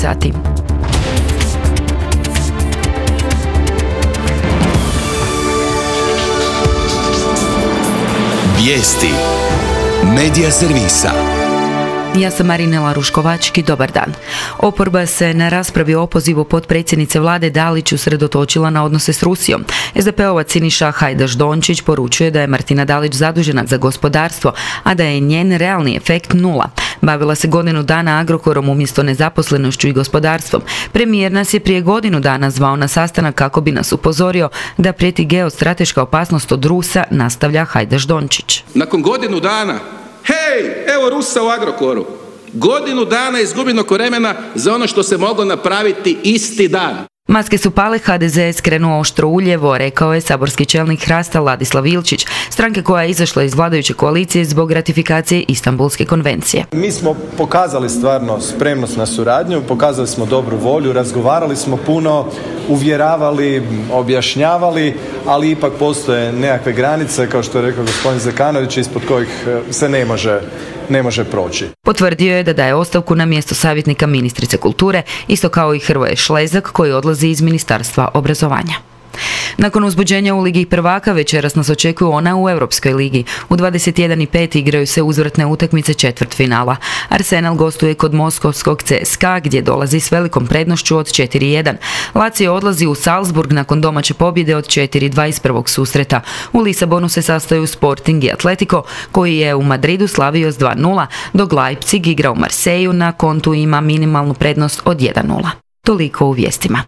sati. Vijesti Medija servisa. Ja sam Marinela Ruškovački, dobar dan. Oporba se na raspravi o opozivu potpredsjednice vlade Dalić usredotočila na odnose s Rusijom. SDP-ovac Siniša Hajdaš Dončić poručuje da je Martina Dalić zadužena za gospodarstvo, a da je njen realni efekt nula. Bavila se godinu dana Agrokorom umjesto nezaposlenošću i gospodarstvom. Premijer nas je prije godinu dana zvao na sastanak kako bi nas upozorio da prijeti geostrateška opasnost od Rusa, nastavlja Hajdaš Dončić. Nakon godinu dana, hej, evo Rusa u Agrokoru. Godinu dana izgubljenog vremena za ono što se moglo napraviti isti dan. Maske su pale, HDZ je skrenuo oštro uljevo, rekao je saborski čelnik Hrasta Ladislav Ilčić, stranke koja je izašla iz vladajuće koalicije zbog ratifikacije Istanbulske konvencije. Mi smo pokazali stvarno spremnost na suradnju, pokazali smo dobru volju, razgovarali smo puno, uvjeravali, objašnjavali, ali ipak postoje nekakve granice, kao što je rekao gospodin Zekanović, ispod kojih se ne može proći. Potvrdio je da daje ostavku na mjesto savjetnika ministrice kulture, isto kao i Hrvoje Šlezak koji odlazi iz Ministarstva obrazovanja. Nakon uzbuđenja u Ligi prvaka večeras nas očekuju ona u Europskoj ligi. U 21:05 igraju se uzvratne utakmice četvrtfinala. Arsenal gostuje kod moskovskog CSKA gdje dolazi s velikom prednošću od 4:1. Lazio odlazi u Salzburg nakon domaće pobjede od 4:2 iz prvog susreta. U Lisabonu se sastaju Sporting i Atletico koji je u Madridu slavio s 2:0, dok Leipzig igra u Marseju na kontu ima minimalnu prednost od 1:0. Toliko u vijestima.